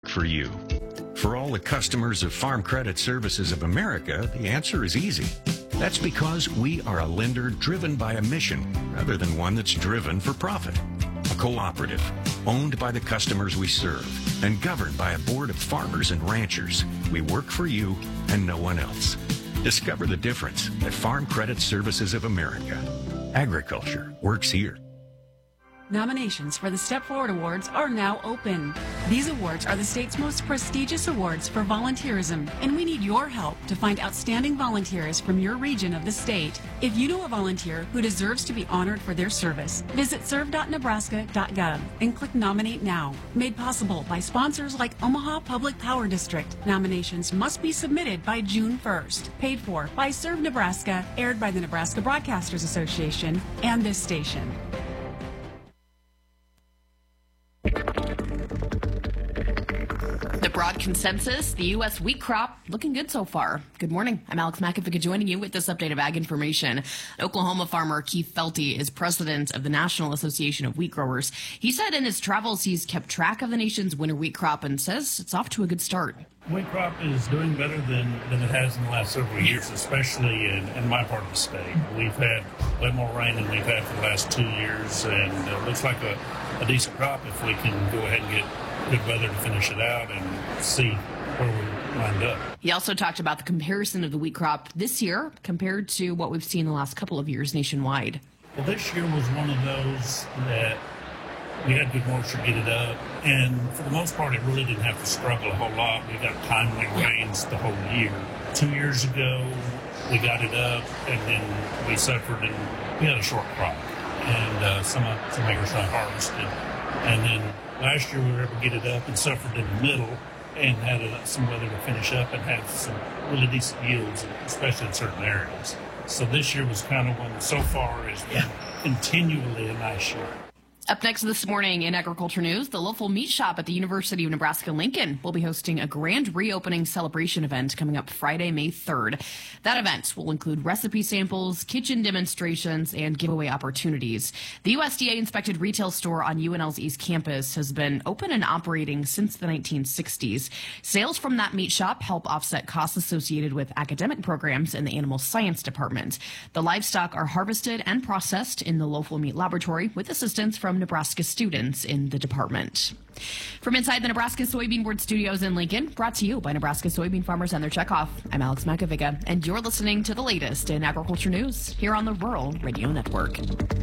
for you. For all the customers of Farm Credit Services of America, the answer is easy. That's because we are a lender driven by a mission rather than one that's driven for profit. A cooperative, owned by the customers we serve and governed by a board of farmers and ranchers. We work for you and no one else. Discover the difference at Farm Credit Services of America. Agriculture works here. Nominations for the Step Forward Awards are now open. These awards are the state's most prestigious awards for volunteerism, and we need your help to find outstanding volunteers from your region of the state. If you know a volunteer who deserves to be honored for their service, visit serve.nebraska.gov and click Nominate Now. Made possible by sponsors like Omaha Public Power District. Nominations must be submitted by June 1st. Paid for by Serve Nebraska, aired by the Nebraska Broadcasters Association and this station. The broad consensus, the U.S. wheat crop looking good so far. Good morning. I'm Alex McAfee joining you with this update of ag information. Oklahoma farmer Keith Felty is president of the National Association of Wheat Growers. He said in his travels he's kept track of the nation's winter wheat crop and says it's off to a good start. Wheat crop is doing better than it has in the last several years, especially in my part of the state. We've had way more rain than we've had for the last 2 years, and it looks like a decent crop if we can go ahead and get good weather to finish it out and see where we wind up. He also talked about the comparison of the wheat crop this year compared to what we've seen the last couple of years nationwide. Well, this year was one of those that we had good moisture to get it up, and for the most part, it really didn't have to struggle a whole lot. We got timely rains the whole year. 2 years ago, we got it up, and then we suffered, and we had a short crop, and some acres not harvested. And then last year, we were able to get it up and suffered in the middle, and had some weather to finish up and had some really decent yields, especially in certain areas. So this year was kind of one that so far has been continually a nice year. Up next this morning in agriculture news, the local meat shop at the University of Nebraska-Lincoln will be hosting a grand reopening celebration event coming up Friday, May 3rd. That event will include recipe samples, kitchen demonstrations, and giveaway opportunities. The USDA-inspected retail store on UNL's East Campus has been open and operating since the 1960s. Sales from that meat shop help offset costs associated with academic programs in the animal science department. The livestock are harvested and processed in the local meat laboratory with assistance from Nebraska students in the department. From inside the Nebraska Soybean Board studios in Lincoln, brought to you by Nebraska soybean farmers and their checkoff, I'm Alex McAfee, and you're listening to the latest in agriculture news here on the Rural Radio Network.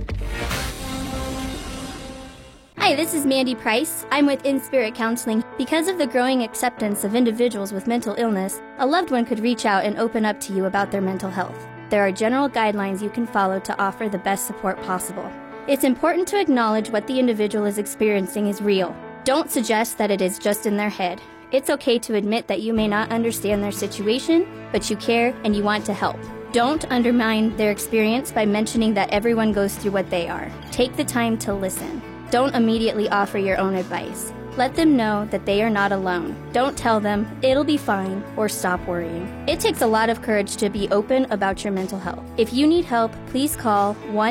Hi, this is Mandy Price. I'm with In Spirit Counseling. Because of the growing acceptance of individuals with mental illness, a loved one could reach out and open up to you about their mental health. There are general guidelines you can follow to offer the best support possible. It's important to acknowledge what the individual is experiencing is real. Don't suggest that it is just in their head. It's okay to admit that you may not understand their situation, but you care and you want to help. Don't undermine their experience by mentioning that everyone goes through what they are. Take the time to listen. Don't immediately offer your own advice. Let them know that they are not alone. Don't tell them, it'll be fine, or stop worrying. It takes a lot of courage to be open about your mental health. If you need help, please call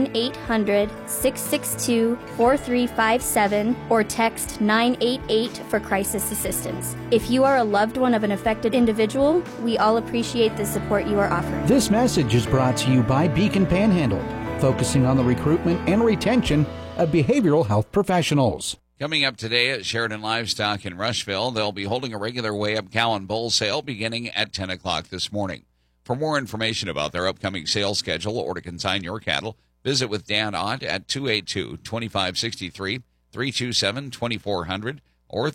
1-800-662-4357 or text 988 for crisis assistance. If you are a loved one of an affected individual, we all appreciate the support you are offering. This message is brought to you by Beacon Panhandle, focusing on the recruitment and retention of behavioral health professionals. Coming up today at Sheridan Livestock in Rushville, they'll be holding a regular weigh-up cow and bull sale beginning at 10 o'clock this morning. For more information about their upcoming sales schedule or to consign your cattle, visit with Dan Ott at 282-2563, 327-2400, or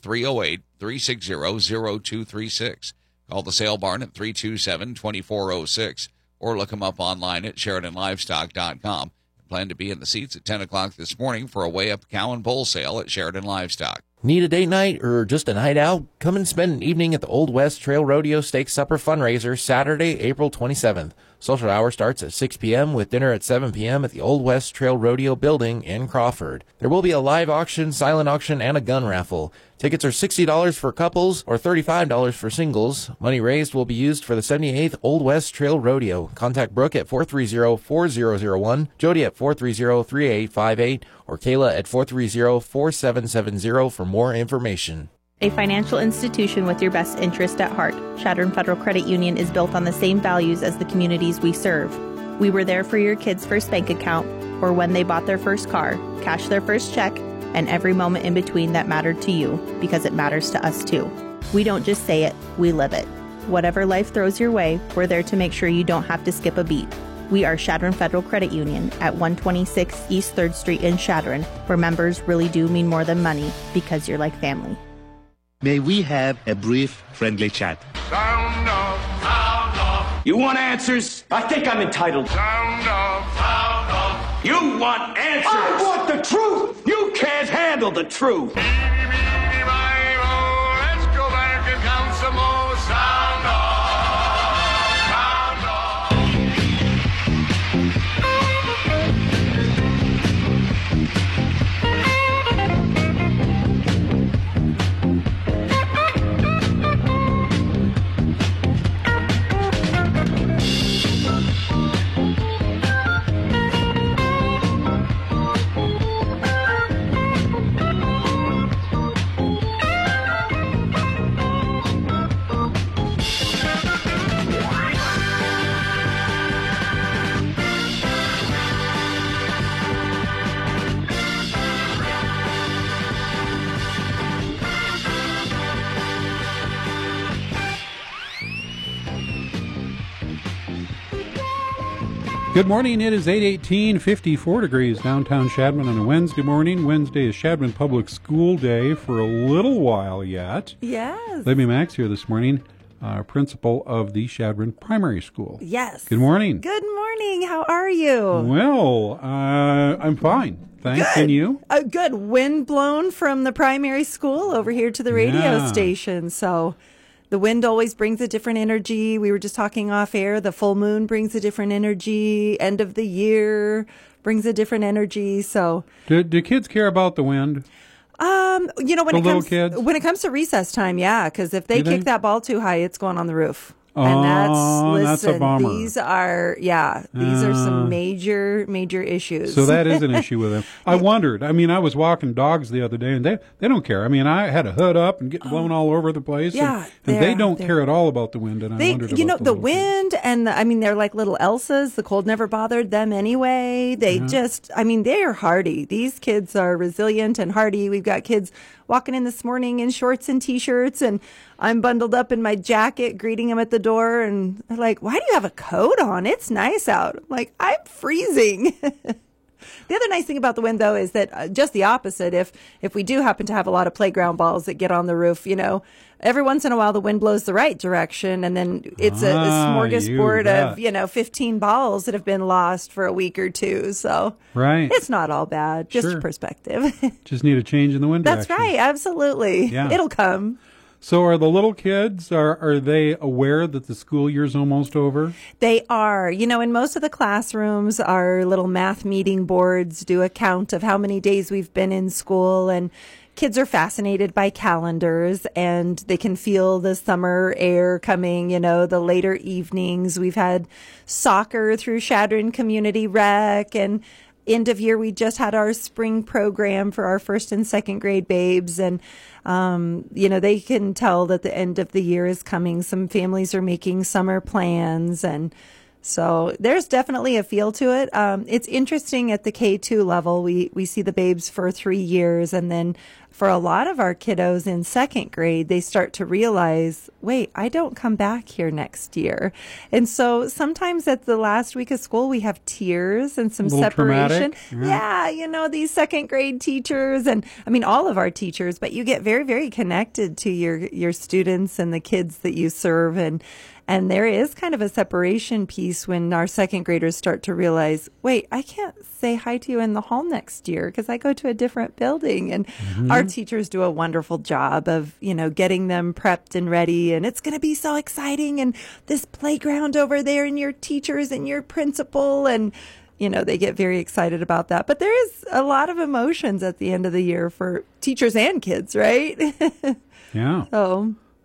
308-360-0236. Call the sale barn at 327-2406, or look them up online at SheridanLivestock.com. Plan to be in the seats at 10 o'clock this morning for a weigh-up cow and bull sale at Sheridan Livestock. Need a date night or just a night out? Come and spend an evening at the Old West Trail Rodeo Stakes Supper Fundraiser Saturday, April 27th. Social hour starts at 6 p.m. with dinner at 7 p.m. at the Old West Trail Rodeo Building in Crawford. There will be a live auction, silent auction, and a gun raffle. Tickets are $60 for couples or $35 for singles. Money raised will be used for the 78th Old West Trail Rodeo. Contact Brooke at 430-4001, Jody at 430-3858, or Kayla at 430-4770 for more information. A financial institution with your best interest at heart, Chadron Federal Credit Union is built on the same values as the communities we serve. We were there for your kids' first bank account, or when they bought their first car, cashed their first check, and every moment in between that mattered to you, because it matters to us too. We don't just say it, we live it. Whatever life throws your way, we're there to make sure you don't have to skip a beat. We are Chadron Federal Credit Union at 126 East 3rd Street in Chadron, where members really do mean more than money, because you're like family. May we have a brief, friendly chat? Sound off, sound off. You want answers? I think I'm entitled. Sound off, sound off. You want answers? I want the truth. You can't handle the truth. Let's go back and count some more. Sound off, sound Good morning. It is 8:18, 54 degrees downtown Shadman on a Wednesday morning. Wednesday is Shadman Public School Day for a little while yet. Yes. Libby Max here this morning, principal of the Shadman Primary School. Yes. Good morning. Good morning. How are you? Well, I'm fine. Thanks. Good. And you? Good. Wind blown from the primary school over here to the radio station. So the wind always brings a different energy. We were just talking off air. The full moon brings a different energy. End of the year brings a different energy. So Do kids care about the wind? When kids? When it comes to recess time, yeah, because if they kick that ball too high, it's going on the roof. Oh, and that's a bummer. These are some major issues. So that is an issue with them. I wondered. I mean, I was walking dogs the other day, and they don't care. I mean, I had a hood up and getting blown all over the place. Yeah, and they don't care at all about the wind. And I wondered about the wind, and they're like little Elsas. The cold never bothered them anyway. They they are hardy. These kids are resilient and hardy. We've got kids walking in this morning in shorts and T-shirts, and I'm bundled up in my jacket, greeting them at the door, and they're like, "Why do you have a coat on? It's nice out." I'm like, "I'm freezing." The other nice thing about the wind, though, is that just the opposite. If we do happen to have a lot of playground balls that get on the roof, every once in a while the wind blows the right direction, and then it's a smorgasbord of 15 balls that have been lost for a week or two. So it's not all bad. Just perspective. Just need a change in the wind That's direction. right. Absolutely. Yeah. It'll come. So are the little kids, are they aware that the school year's almost over? They are. In most of the classrooms, our little math meeting boards do a count of how many days we've been in school, and kids are fascinated by calendars, and they can feel the summer air coming, the later evenings. We've had soccer through Chadron Community Rec, and end of year, we just had our spring program for our first and second grade babes. And, they can tell that the end of the year is coming. Some families are making summer plans. And so there's definitely a feel to it. It's interesting at the K2 level. We see the babes for 3 years, and then for a lot of our kiddos in second grade, they start to realize, wait, I don't come back here next year. And so sometimes at the last week of school, we have tears and some separation. Yeah, these second grade teachers, and all of our teachers, but you get very, very connected to your students and the kids that you serve. And there is kind of a separation piece when our second graders start to realize, wait, I can't say hi to you in the hall next year because I go to a different building. And our teachers do a wonderful job of, getting them prepped and ready. And it's going to be so exciting. And this playground over there, and your teachers and your principal, and they get very excited about that. But there is a lot of emotions at the end of the year for teachers and kids, right? Yeah. So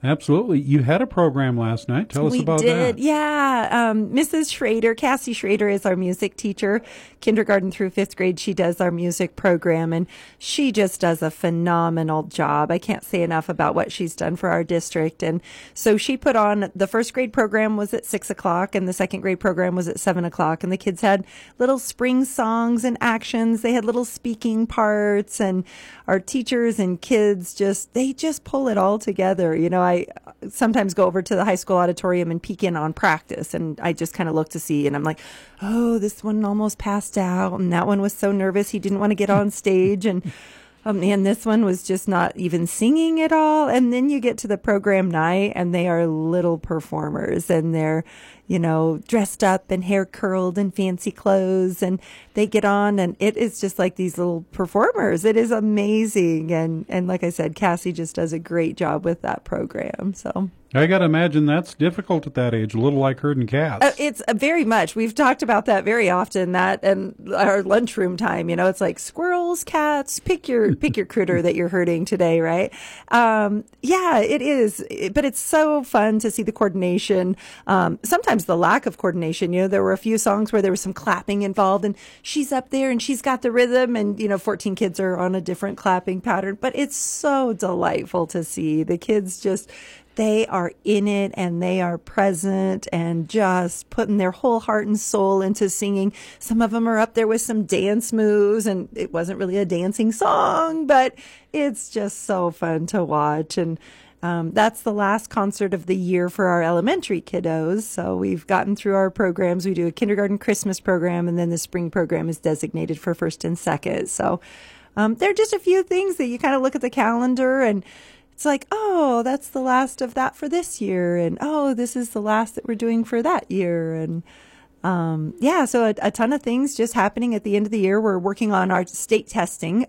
Absolutely. You had a program last night. Tell us about that. Yeah. Mrs. Schrader, Cassie Schrader, is our music teacher. Kindergarten through 5th grade, she does our music program, and she just does a phenomenal job. I can't say enough about what she's done for our district. And so she put on, the 1st grade program was at 6 o'clock, and the 2nd grade program was at 7 o'clock. And the kids had little spring songs and actions. They had little speaking parts, and our teachers and kids they just pull it all together. You know, I sometimes go over to the high school auditorium and peek in on practice, and I just kind of look to see, and I'm like, oh, this one almost passed out, and that one was so nervous he didn't want to get on stage, and oh man, this one was just not even singing at all. And then you get to the program night, and they are little performers, and they're, you know, dressed up and hair curled and fancy clothes, and they get on, and it is just like these little performers. It is amazing. And like I said, Cassie just does a great job with that program. So I got to imagine that's difficult at that age, a little like herding cats. It's very much. We've talked about that very often, that and our lunchroom time, you know, it's like squirrels, cats, pick your critter that you're herding today, right? Yeah, it is. But it's so fun to see the coordination. Sometimes the lack of coordination, you know, there were a few songs where there was some clapping involved, and she's up there and she's got the rhythm, and, you know, 14 kids are on a different clapping pattern, but it's so delightful to see the kids they are in it, and they are present and just putting their whole heart and soul into singing. Some of them are up there with some dance moves, and it wasn't really a dancing song, but it's just so fun to watch. And that's the last concert of the year for our elementary kiddos. So we've gotten through our programs. We do a kindergarten Christmas program, and then the spring program is designated for 1st and 2nd. So there are just a few things that you kind of look at the calendar, and it's like, oh, that's the last of that for this year. And, oh, this is the last that we're doing for that year. And, yeah, so a ton of things just happening at the end of the year. We're working on our state testing.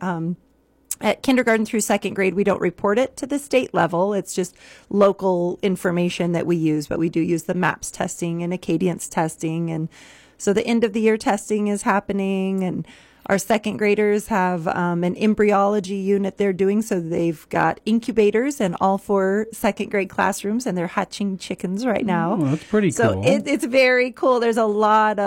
At kindergarten through 2nd grade, we don't report it to the state level. It's just local information that we use, but we do use the MAPS testing and Acadience testing. And so the end of the year testing is happening, and our 2nd graders have an embryology unit they're doing. So they've got incubators in all 4 2nd grade classrooms, and they're hatching chickens right now. Oh, that's pretty cool. So it's very cool. There's a lot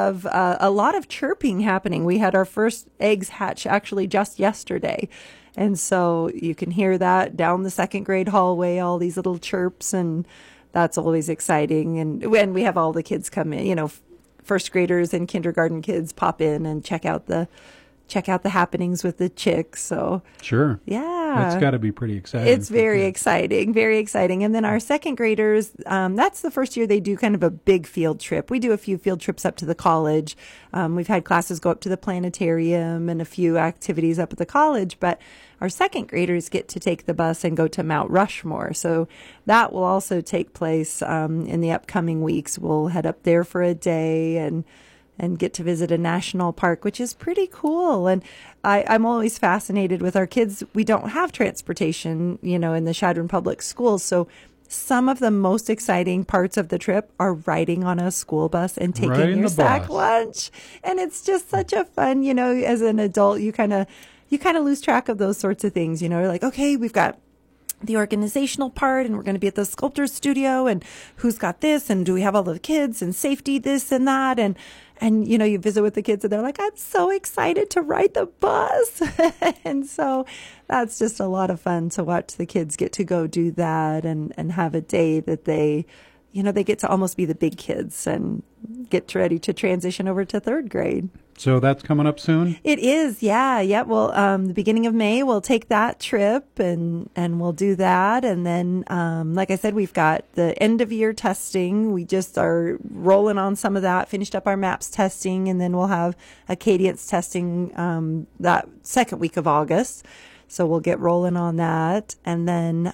of chirping happening. We had our first eggs hatch actually just yesterday. And so you can hear that down the 2nd grade hallway, all these little chirps, and that's always exciting. And when we have all the kids come in, you know, 1st graders and kindergarten kids pop in and check out the happenings with the chicks. So sure. Yeah. That's got to be pretty exciting. It's very exciting, very exciting. And then our 2nd graders, that's the first year they do kind of a big field trip. We do a few field trips up to the college. We've had classes go up to the planetarium and a few activities up at the college, but our 2nd graders get to take the bus and go to Mount Rushmore. So that will also take place in the upcoming weeks. We'll head up there for a day and get to visit a national park, which is pretty cool. And I'm always fascinated with our kids. We don't have transportation, you know, in the Chadron Public Schools. So some of the most exciting parts of the trip are riding on a school bus and taking your sack lunch. And it's just such a fun, you know, as an adult, you kind of lose track of those sorts of things. You know, you're like, okay, we've got the organizational part, and we're going to be at the sculptor's studio, and who's got this, and do we have all the kids, and safety, this and that, and you know, you visit with the kids, and they're like, I'm so excited to ride the bus. And so that's just a lot of fun to watch the kids get to go do that and have a day that they, you know, they get to almost be the big kids and get ready to transition over to 3rd grade. So that's coming up soon? It is, yeah. Well, the beginning of May, we'll take that trip and we'll do that. And then, like I said, we've got the end of year testing. We just are rolling on some of that, finished up our MAPS testing, and then we'll have Acadience testing that 2nd week of August. So we'll get rolling on that. And then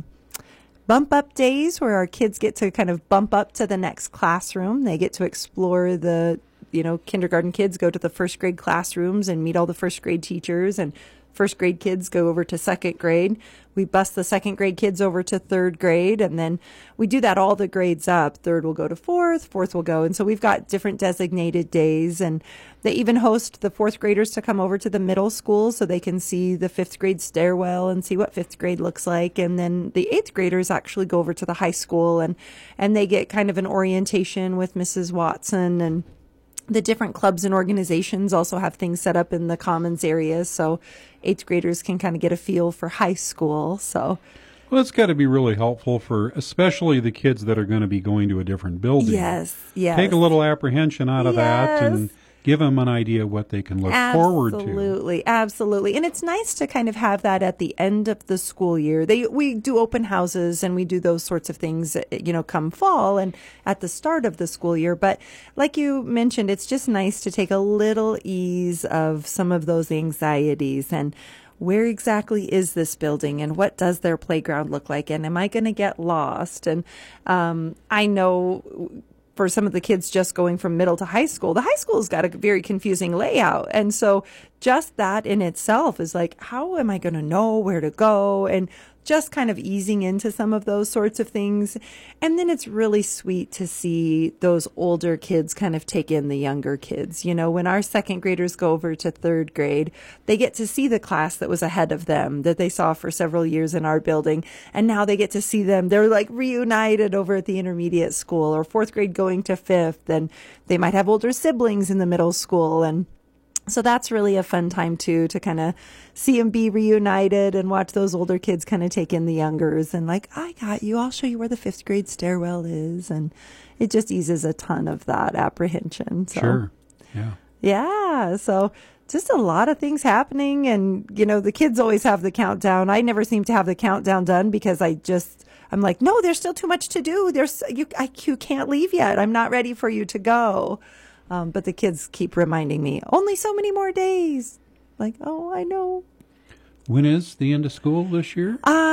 bump up days where our kids get to kind of bump up to the next classroom. They get to explore kindergarten kids go to the 1st grade classrooms and meet all the 1st grade teachers, and first grade kids go over to second grade. We bus the second grade kids over to third grade, and then we do that all the grades up. Third will go to fourth will go. And so we've got different designated days, and they even host the fourth graders to come over to the middle school so they can see the fifth grade stairwell and see what fifth grade looks like. And then the eighth graders actually go over to the high school, and they get kind of an orientation with Mrs. Watson, and the different clubs and organizations also have things set up in the commons areas, so eighth graders can kind of get a feel for high school. So, well, it's got to be really helpful for especially the kids that are going to be going to a different building. Yes. Take a little apprehension out of that and give them an idea what they can look forward to. Absolutely. And it's nice to kind of have that at the end of the school year. We do open houses and we do those sorts of things, come fall and at the start of the school year. But like you mentioned, it's just nice to take a little ease of some of those anxieties and where exactly is this building and what does their playground look like? And am I going to get lost? And I know for some of the kids just going from middle to high school, the high school's got a very confusing layout. And so just that in itself is like, how am I going to know where to go? And just kind of easing into some of those sorts of things. And then it's really sweet to see those older kids kind of take in the younger kids. When our second graders go over to third grade, they get to see the class that was ahead of them that they saw for several years in our building. And now they get to see them. They're like reunited over at the intermediate school, or fourth grade going to fifth. And they might have older siblings in the middle school. And so that's really a fun time, too, to kind of see them be reunited and watch those older kids kind of take in the youngers and like, I got you. I'll show you where the fifth grade stairwell is. And it just eases a ton of that apprehension. So, sure. Yeah. Yeah. So just a lot of things happening. And, the kids always have the countdown. I never seem to have the countdown done because I'm like, no, there's still too much to do. You can't leave yet. I'm not ready for you to go. But the kids keep reminding me, only so many more days. Like, oh, I know. When is the end of school this year?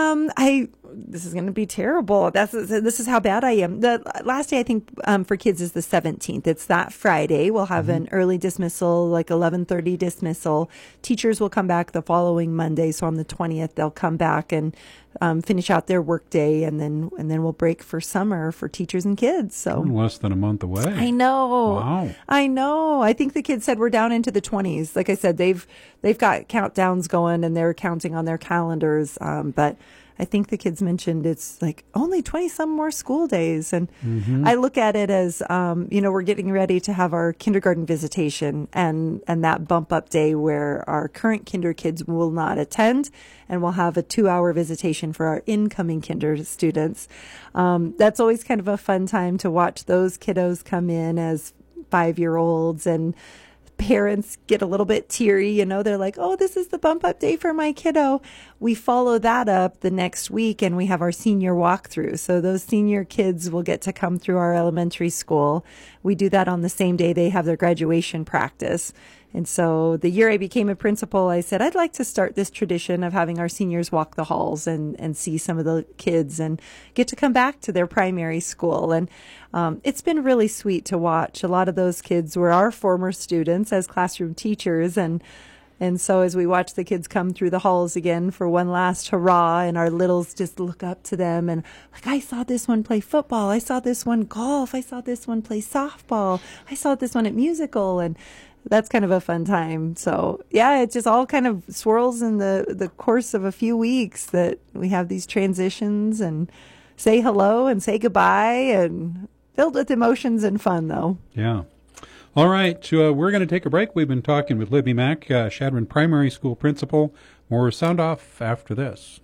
This is going to be terrible. This is how bad I am. The last day, I think, for kids is the 17th. It's that Friday. We'll have an early dismissal, like 11:30 dismissal. Teachers will come back the following Monday. So on the 20th, they'll come back and finish out their work day, and then we'll break for summer for teachers and kids. So less than a month away. I know. Wow. I know. I think the kids said we're down into the 20s. Like I said, they've got countdowns going and they're counting on their calendars. But I think the kids mentioned it's like only 20 some more school days. And I look at it as, we're getting ready to have our kindergarten visitation and that bump up day where our current kinder kids will not attend, and we'll have a 2-hour visitation for our incoming kinder students. That's always kind of a fun time to watch those kiddos come in as 5-year-olds, and parents get a little bit teary, they're like, oh, this is the bump up day for my kiddo. We follow that up the next week and we have our senior walkthrough. So those senior kids will get to come through our elementary school. We do that on the same day they have their graduation practice. And so the year I became a principal, I said, I'd like to start this tradition of having our seniors walk the halls and see some of the kids and get to come back to their primary school. And it's been really sweet to watch. A lot of those kids were our former students as classroom teachers. And so as we watch the kids come through the halls again for one last hurrah, and our littles just look up to them and like, I saw this one play football. I saw this one golf. I saw this one play softball. I saw this one at musical. And that's kind of a fun time. So yeah, it just all kind of swirls in the course of a few weeks that we have these transitions and say hello and say goodbye, and filled with emotions and fun though. Yeah. All right. We're going to take a break. We've been talking with Libby Mack, Chadron Primary School Principal. More sound off after this.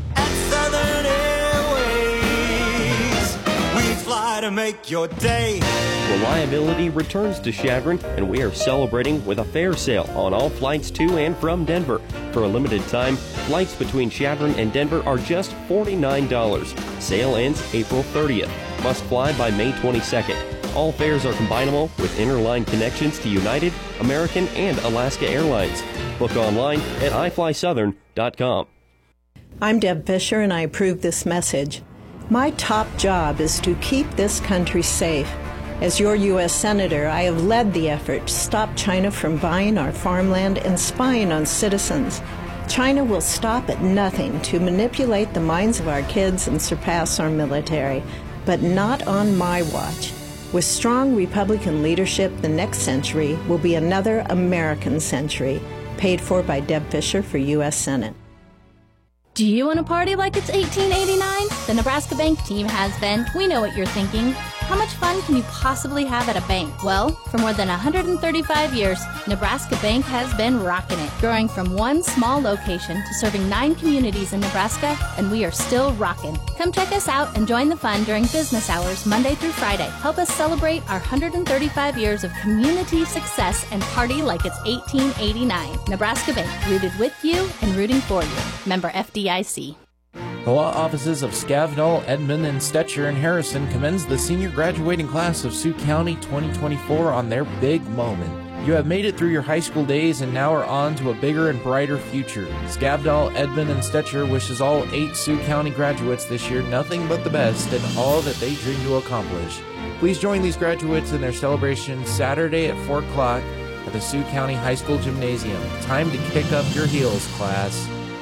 To make your day. Reliability returns to Chadron, and we are celebrating with a fare sale on all flights to and from Denver. For a limited time, flights between Chadron and Denver are just $49. Sale ends April 30th. Must fly by May 22nd. All fares are combinable with interline connections to United, American, and Alaska Airlines. Book online at iflysouthern.com. I'm Deb Fisher, and I approve this message. My top job is to keep this country safe. As your U.S. Senator, I have led the effort to stop China from buying our farmland and spying on citizens. China will stop at nothing to manipulate the minds of our kids and surpass our military, but not on my watch. With strong Republican leadership, the next century will be another American century, paid for by Deb Fischer for U.S. Senate. Do you want to party like it's 1889? The Nebraska Bank team has been. We know what you're thinking. How much fun can you possibly have at a bank? Well, for more than 135 years, Nebraska Bank has been rocking it, growing from one small location to serving 9 communities in Nebraska, and we are still rocking. Come check us out and join the fun during business hours Monday through Friday. Help us celebrate our 135 years of community success and party like it's 1889. Nebraska Bank, rooted with you and rooting for you. Member FDIC. The law offices of Skavdal, Edmond, and Stetcher and Harrison commends the senior graduating class of Sioux County 2024 on their big moment. You have made it through your high school days and now are on to a bigger and brighter future. Skavdal, Edmond, and Stetcher wishes all 8 Sioux County graduates this year nothing but the best and all that they dream to accomplish. Please join these graduates in their celebration Saturday at 4 o'clock at the Sioux County High School Gymnasium. Time to kick up your heels, class.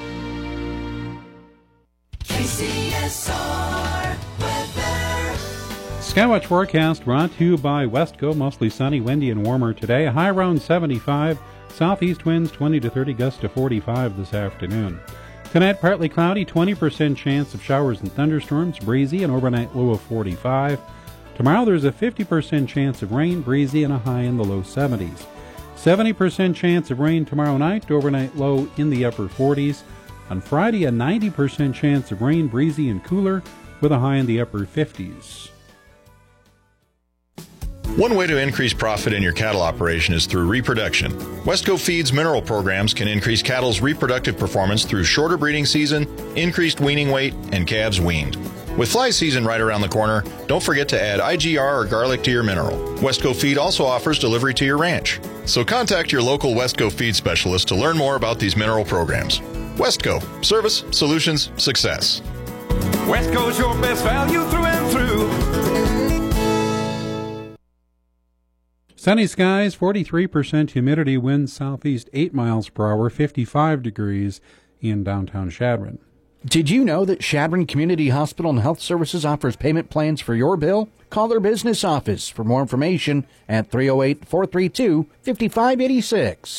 KCSR weather. Skywatch forecast brought to you by Westco. Mostly sunny, windy, and warmer today. A high around 75. Southeast winds 20 to 30, gusts to 45 this afternoon. Tonight, partly cloudy, 20% chance of showers and thunderstorms, breezy, an overnight low of 45. Tomorrow, there's a 50% chance of rain, breezy, and a high in the low 70s. 70% chance of rain tomorrow night, overnight low in the upper 40s. On Friday, a 90% chance of rain, breezy and cooler, with a high in the upper 50s. One way to increase profit in your cattle operation is through reproduction. Westco Feeds mineral programs can increase cattle's reproductive performance through shorter breeding season, increased weaning weight, and calves weaned. With fly season right around the corner, don't forget to add IGR or garlic to your mineral. Westco Feed also offers delivery to your ranch. So contact your local Westco Feed specialist to learn more about these mineral programs. Westco. Service, solutions, success. Westco's your best value through and through. Sunny skies, 43% humidity, winds southeast 8 miles per hour, 55 degrees in downtown Chadron. Did you know that Chadron Community Hospital and Health Services offers payment plans for your bill? Call their business office for more information at 308-432-5586.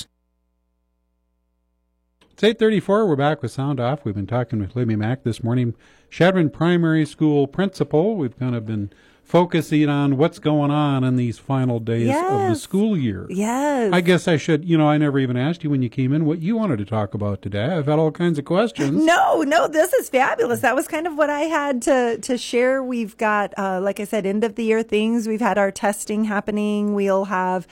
It's 8:34. We're back with Sound Off. We've been talking with Libby Mack this morning, Chadron Primary School principal. We've kind of been focusing on what's going on in these final days of the school year. Yes. I guess I should, I never even asked you when you came in what you wanted to talk about today. I've had all kinds of questions. No, this is fabulous. That was kind of what I had to share. We've got, like I said, end of the year things. We've had our testing happening. We'll have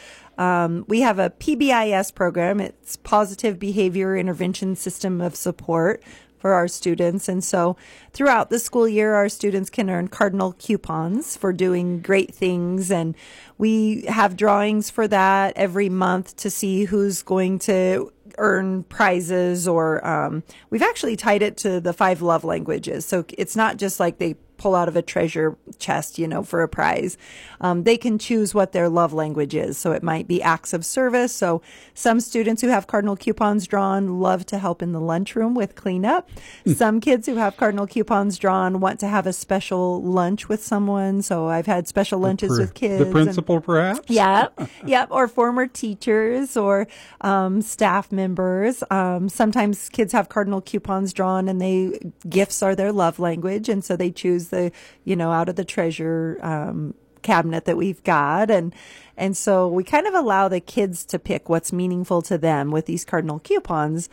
we have a PBIS program. It's Positive Behavior Intervention System of Support for our students. And so throughout the school year, our students can earn Cardinal coupons for doing great things. And we have drawings for that every month to see who's going to earn prizes, or we've actually tied it to the 5 love languages. So it's not just like they pull out of a treasure chest, for a prize. They can choose what their love language is. So it might be acts of service. So some students who have Cardinal coupons drawn love to help in the lunchroom with cleanup. Some kids who have Cardinal coupons drawn want to have a special lunch with someone. So I've had special lunches with kids. The principal, perhaps? Yep. Or former teachers or staff members. Sometimes kids have Cardinal coupons drawn and gifts are their love language. And so they choose the, out of the treasure cabinet that we've got. And so we kind of allow the kids to pick what's meaningful to them with these Cardinal coupons.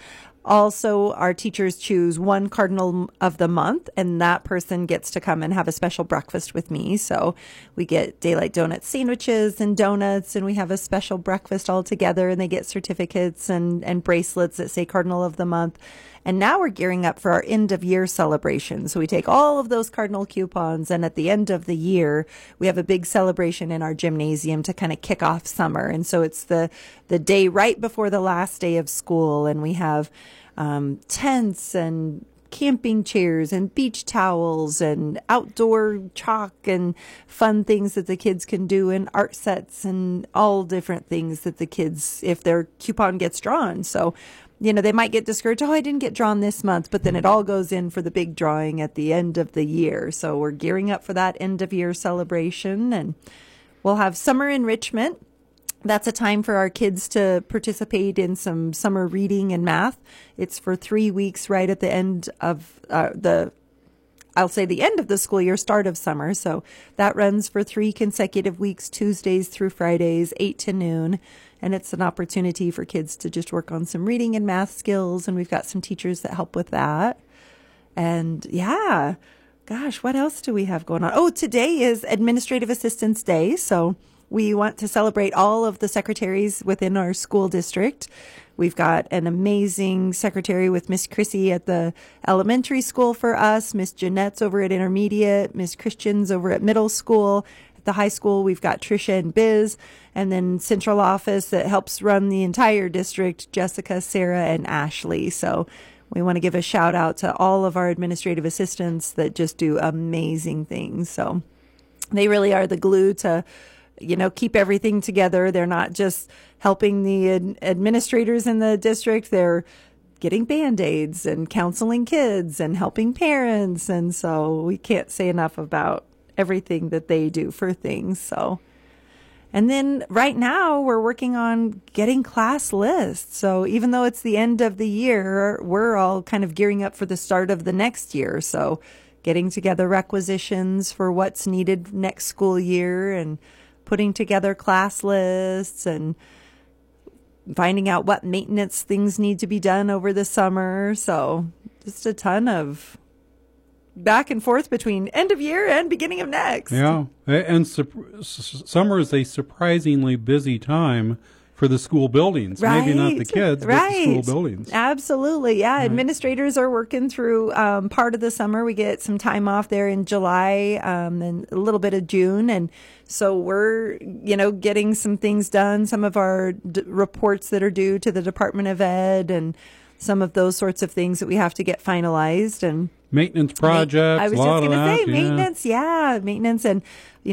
Also, our teachers choose one Cardinal of the month, and that person gets to come and have a special breakfast with me. So we get Daylight Donut sandwiches and donuts, and we have a special breakfast all together, and they get certificates and bracelets that say Cardinal of the month. And now we're gearing up for our end of year celebration. So we take all of those Cardinal coupons, and at the end of the year, we have a big celebration in our gymnasium to kind of kick off summer. And so it's the day right before the last day of school, and we have tents and camping chairs and beach towels and outdoor chalk and fun things that the kids can do, and art sets and all different things that the kids, if their coupon gets drawn. So they might get discouraged. Oh, I didn't get drawn this month, but then it all goes in for the big drawing at the end of the year. So we're gearing up for that end of year celebration, and we'll have summer enrichment. That's a time for our kids to participate in some summer reading and math. It's for 3 weeks right at the end of the end of the school year, start of summer. So that runs for 3 consecutive weeks, Tuesdays through Fridays, 8 to noon. And it's an opportunity for kids to just work on some reading and math skills. And we've got some teachers that help with that. And yeah, gosh, what else do we have going on? Oh, today is Administrative Assistance Day. So we want to celebrate all of the secretaries within our school district. We've got an amazing secretary with Miss Chrissy at the elementary school for us, Miss Jeanette's over at intermediate, Miss Christian's over at middle school. At the high school, we've got Trisha and Biz, and then central office that helps run the entire district, Jessica, Sarah, and Ashley. So we want to give a shout out to all of our administrative assistants that just do amazing things. So they really are the glue to keep everything together. They're not just helping the administrators in the district. They're getting Band-Aids and counseling kids and helping parents. And so we can't say enough about everything that they do for things. So, and then right now we're working on getting class lists. So even though it's the end of the year, we're all kind of gearing up for the start of the next year. So getting together requisitions for what's needed next school year and putting together class lists and finding out what maintenance things need to be done over the summer. So just a ton of back and forth between end of year and beginning of next. Yeah, and summer is a surprisingly busy time for the school buildings. Right. Maybe not the kids, but the school buildings. Absolutely. Yeah. Right. Administrators are working through part of the summer. We get some time off there in July and a little bit of June. And so we're, getting some things done. Some of our reports that are due to the Department of Ed and some of those sorts of things that we have to get finalized. And maintenance projects. I was just going to say maintenance. Yeah. Maintenance and,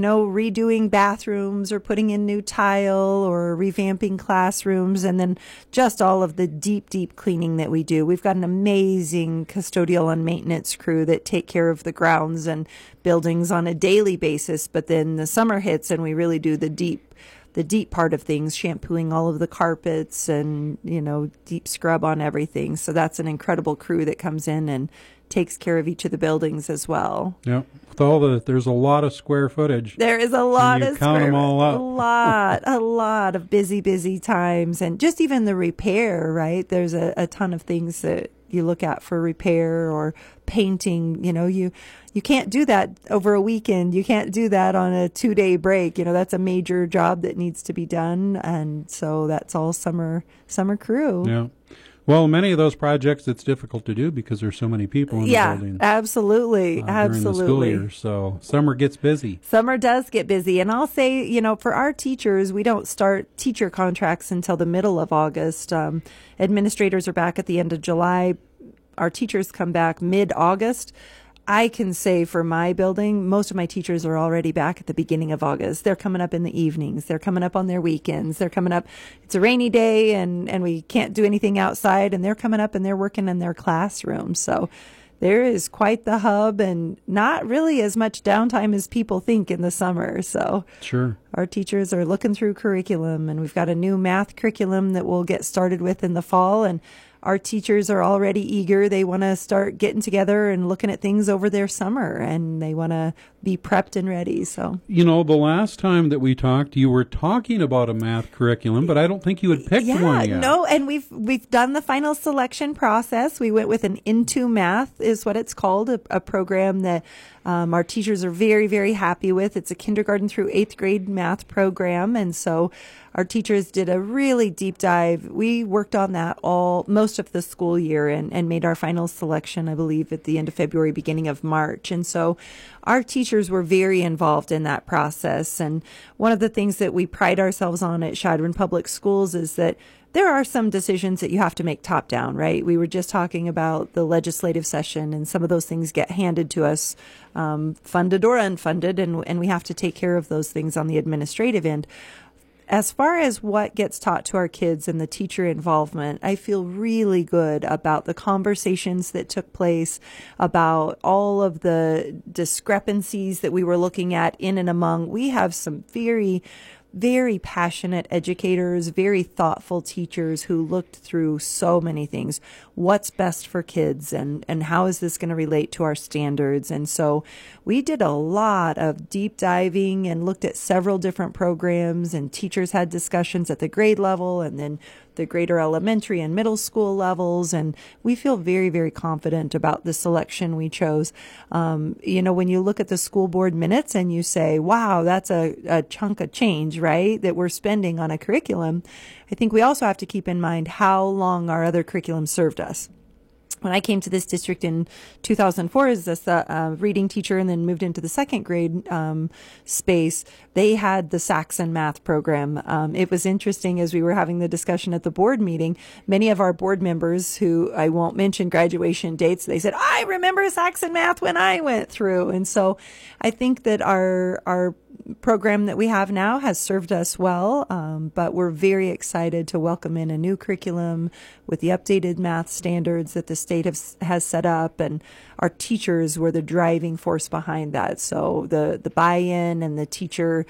redoing bathrooms or putting in new tile or revamping classrooms. And then just all of the deep, deep cleaning that we do. We've got an amazing custodial and maintenance crew that take care of the grounds and buildings on a daily basis. But then the summer hits and we really do the deep part of things, shampooing all of the carpets and, deep scrub on everything. So that's an incredible crew that comes in and takes care of each of the buildings as well. Yeah. With there's a lot of square footage. There is a lot of count them all up. A lot of busy times. And just even the repair, right? There's a ton of things that you look at for repair or painting. You can't do that over a weekend. You can't do that on a 2-day break. That's a major job that needs to be done. And so that's all summer crew. Yeah. Well, many of those projects it's difficult to do because there's so many people in the building. Yeah, absolutely. During the school year. So summer gets busy. Summer does get busy. And I'll say, for our teachers, we don't start teacher contracts until the middle of August. Administrators are back at the end of July. Our teachers come back mid-August. I can say for my building, most of my teachers are already back at the beginning of August. They're coming up in the evenings. They're coming up on their weekends. They're coming up. It's a rainy day and we can't do anything outside, and they're coming up and they're working in their classroom. So there is quite the hub and not really as much downtime as people think in the summer. So sure, our teachers are looking through curriculum, and we've got a new math curriculum that we'll get started with in the fall. And our teachers are already eager. They want to start getting together and looking at things over their summer, and they want to be prepped and ready. So, the last time that we talked, you were talking about a math curriculum, but I don't think you had picked one yet. No, and we've done the final selection process. We went with an Into Math is what it's called, a program that our teachers are very, very happy with. It's a kindergarten through 8th grade math program, and so our teachers did a really deep dive. We worked on that most of the school year and made our final selection, I believe, at the end of February, beginning of March. And so our teachers were very involved in that process. And one of the things that we pride ourselves on at Chadron Public Schools is that there are some decisions that you have to make top down, right? We were just talking about the legislative session, and some of those things get handed to us, funded or unfunded, and we have to take care of those things on the administrative end. as far as what gets taught to our kids and the teacher involvement, I feel really good about the conversations that took place, about all of the discrepancies that we were looking at in and among. We have some very passionate educators, very thoughtful teachers who looked through so many things. What's best for kids and how is this going to relate to our standards? And so we did a lot of deep diving and looked at several different programs, and teachers had discussions at the grade level and then the greater elementary and middle school levels. And we feel very, very confident about the selection we chose. When you look at the school board minutes and you say, wow, that's a chunk of change, right, that we're spending on a curriculum, I think we also have to keep in mind how long our other curriculum served us. When I came to this district in 2004 as a reading teacher and then moved into the second grade space, they had the Saxon math program. It was interesting as we were having the discussion at the board meeting. Many of our board members, who I won't mention graduation dates, they said, I remember Saxon math when I went through. And so I think that our program that we have now has served us well, but we're very excited to welcome in a new curriculum with the updated math standards that the state has set up, and our teachers were the driving force behind that. So the buy-in and the teacher,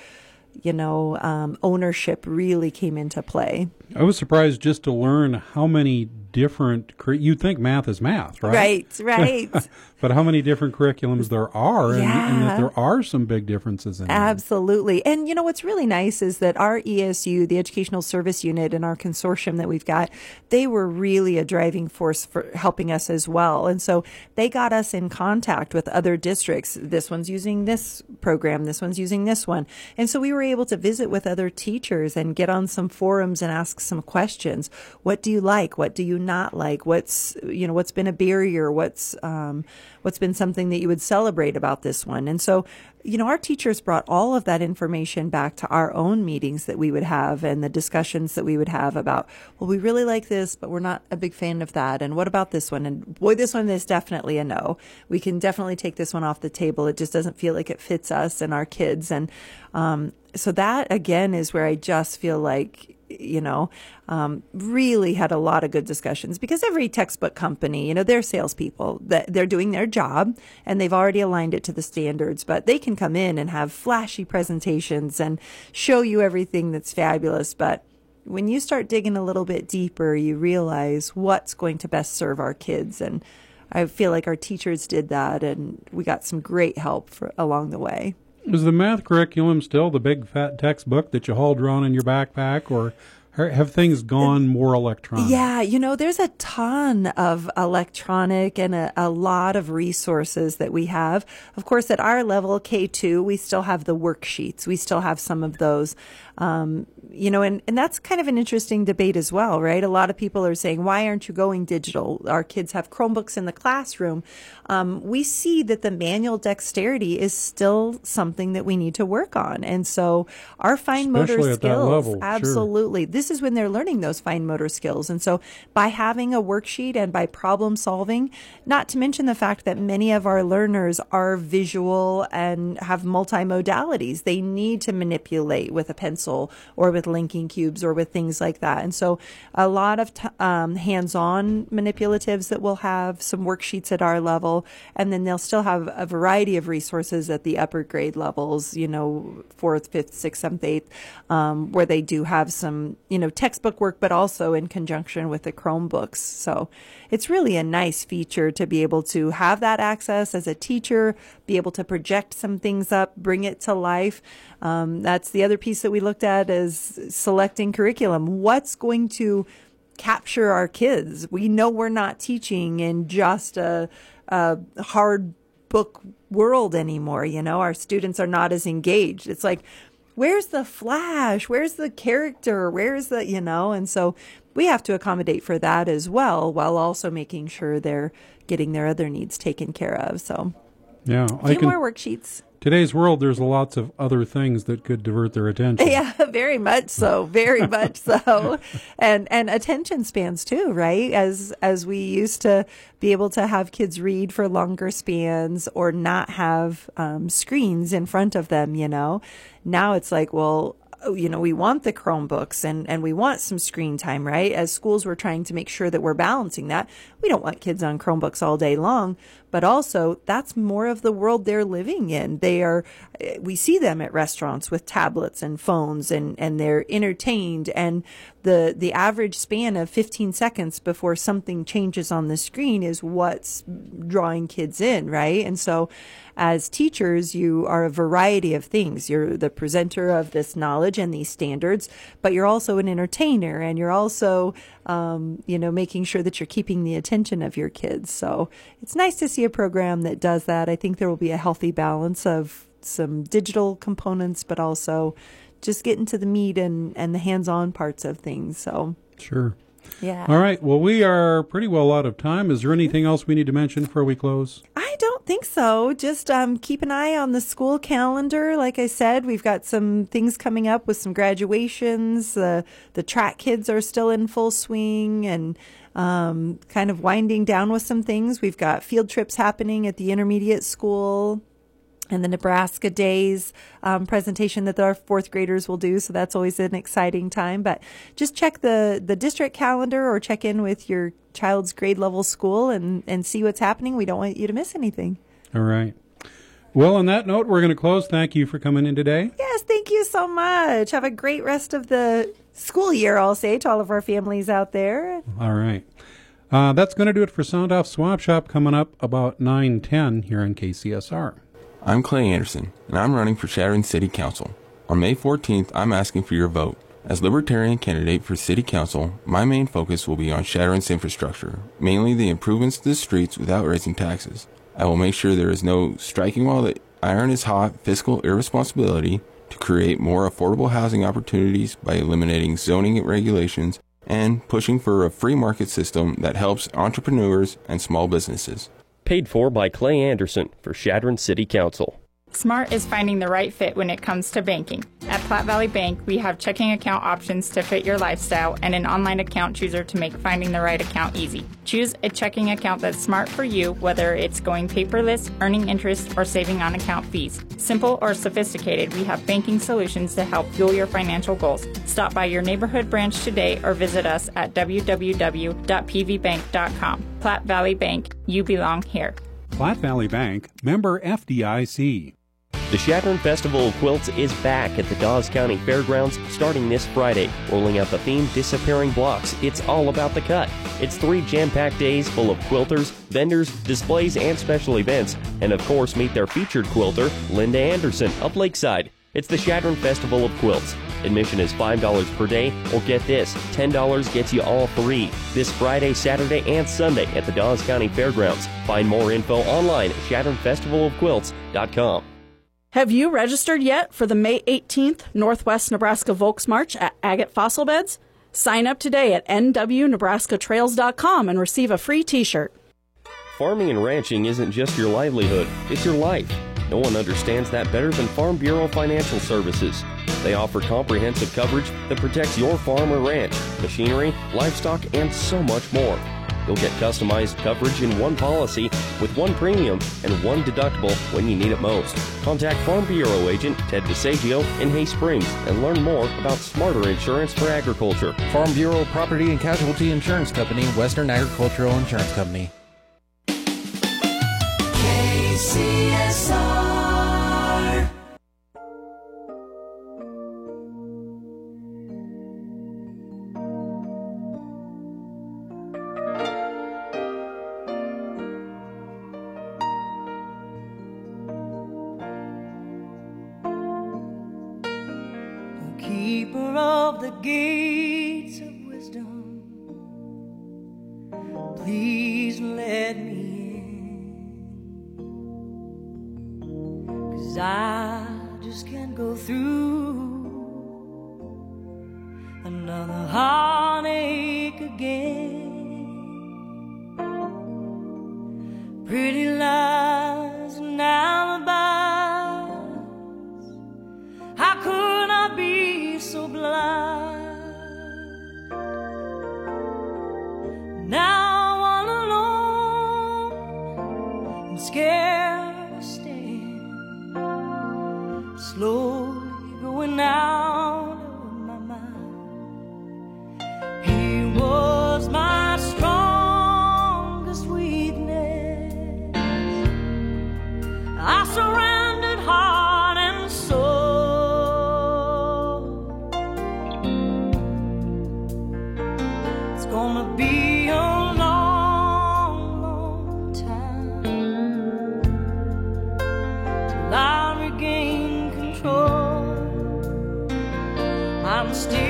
ownership really came into play. I was surprised just to learn how many different, you'd think math is math, right? Right. But how many different curriculums there are, and that there are some big differences in them. Absolutely. And what's really nice is that our ESU, the Educational Service Unit, and our consortium that we've got, they were really a driving force for helping us as well. And so they got us in contact with other districts. This one's using this program, this one's using this one. And so we were able to visit with other teachers and get on some forums and ask some questions. What do you like? What do you not like? What's been a barrier? What's been something that you would celebrate about this one? And so, our teachers brought all of that information back to our own meetings that we would have and the discussions that we would have about, well, we really like this, but we're not a big fan of that. And what about this one? And boy, this one is definitely a no. We can definitely take this one off the table. It just doesn't feel like it fits us and our kids. And so that, again, is where I just feel like, really had a lot of good discussions, because every textbook company, they're salespeople, that they're doing their job and they've already aligned it to the standards, but they can come in and have flashy presentations and show you everything that's fabulous. But when you start digging a little bit deeper, you realize what's going to best serve our kids. And I feel like our teachers did that, and we got some great help along the way. Is the math curriculum still the big fat textbook that you hauled around in your backpack, or have things gone more electronic? Yeah, there's a ton of electronic and a lot of resources that we have. Of course, at our level, K2, we still have the worksheets. We still have some of those. And that's kind of an interesting debate as well, right? A lot of people are saying, why aren't you going digital? Our kids have Chromebooks in the classroom. We see that the manual dexterity is still something that we need to work on. And so our fine motor skills, at that level, absolutely. Sure. This is when they're learning those fine motor skills. And so by having a worksheet and by problem solving, not to mention the fact that many of our learners are visual and have multimodalities. They need to manipulate with a pencil or with linking cubes or with things like that. And so a lot of hands-on manipulatives that we'll have, some worksheets at our level, and then they'll still have a variety of resources at the upper grade levels, 4th, 5th, 6th, 7th, 8th, where they do have some, textbook work, but also in conjunction with the Chromebooks. So it's really a nice feature to be able to have that access as a teacher, be able to project some things up, bring it to life. That's the other piece that we looked at, is selecting curriculum. What's going to capture our kids? We know we're not teaching in just a hard book world anymore. Our students are not as engaged. It's like, where's the flash? Where's the character? Where's the, and so we have to accommodate for that as well, while also making sure they're getting their other needs taken care of. So yeah, a few more worksheets. Today's world, there's lots of other things that could divert their attention. Yeah, very much so. Very much so. And attention spans too, right? As we used to be able to have kids read for longer spans or not have screens in front of them, Now it's like, well, we want the Chromebooks and we want some screen time, right? As schools, we're trying to make sure that we're balancing that. We don't want kids on Chromebooks all day long, but also that's more of the world they're living in. We see them at restaurants with tablets and phones and they're entertained, and the average span of 15 seconds before something changes on the screen is what's drawing kids in, right? And so as teachers, you are a variety of things. You're the presenter of this knowledge and these standards, but you're also an entertainer, and you're also, making sure that you're keeping the attention of your kids. So it's nice to see a program that does that. I think there will be a healthy balance of some digital components, but also just getting to the meat and the hands-on parts of things. So sure. Yeah. All right. Well, we are pretty well out of time. Is there anything else we need to mention before we close? I don't think so. Just keep an eye on the school calendar. Like I said, we've got some things coming up with some graduations. The track kids are still in full swing and kind of winding down with some things. We've got field trips happening at the intermediate school, and the Nebraska Days presentation that our fourth graders will do. So that's always an exciting time. But just check the district calendar or check in with your child's grade level school and see what's happening. We don't want you to miss anything. All right. Well, on that note, we're going to close. Thank you for coming in today. Yes, thank you so much. Have a great rest of the school year, I'll say, to all of our families out there. All right. That's going to do it for Sound Off Swap Shop, coming up about 9:10 here on KCSR. I'm Clay Anderson, and I'm running for Chadron City Council. On May 14th, I'm asking for your vote. As Libertarian candidate for City Council, my main focus will be on Chadron's infrastructure, mainly the improvements to the streets without raising taxes. I will make sure there is no striking while the iron is hot fiscal irresponsibility to create more affordable housing opportunities by eliminating zoning regulations and pushing for a free market system that helps entrepreneurs and small businesses. Paid for by Clay Anderson for Chadron City Council. SMART is finding the right fit when it comes to banking. At Platte Valley Bank, we have checking account options to fit your lifestyle and an online account chooser to make finding the right account easy. Choose a checking account that's smart for you, whether it's going paperless, earning interest, or saving on account fees. Simple or sophisticated, we have banking solutions to help fuel your financial goals. Stop by your neighborhood branch today or visit us at www.pvbank.com. Platte Valley Bank, you belong here. Platte Valley Bank, member FDIC. The Chadron Festival of Quilts is back at the Dawes County Fairgrounds starting this Friday. Rolling out the theme Disappearing Blocks, it's all about the cut. It's 3 jam-packed days full of quilters, vendors, displays, and special events. And of course, meet their featured quilter, Linda Anderson of Lakeside. It's the Chadron Festival of Quilts. Admission is $5 per day, or get this, $10 gets you all 3. This Friday, Saturday, and Sunday at the Dawes County Fairgrounds. Find more info online at ChadronFestivalofQuilts.com. Have you registered yet for the May 18th Northwest Nebraska Volks March at Agate Fossil Beds? Sign up today at nwnebraskatrails.com and receive a free t-shirt. Farming and ranching isn't just your livelihood, it's your life. No one understands that better than Farm Bureau Financial Services. They offer comprehensive coverage that protects your farm or ranch, machinery, livestock, and so much more. You'll get customized coverage in one policy with one premium and one deductible when you need it most. Contact Farm Bureau agent Ted DeSagio in Hay Springs and learn more about smarter insurance for agriculture. Farm Bureau Property and Casualty Insurance Company, Western Agricultural Insurance Company. KCSR. Keeper of the gates of wisdom, please let me in, 'cause I just can't go through another heartache again. Pretty lies and alibis, how could I be so blind? Now all alone and scared to stand, slowly going out I'm still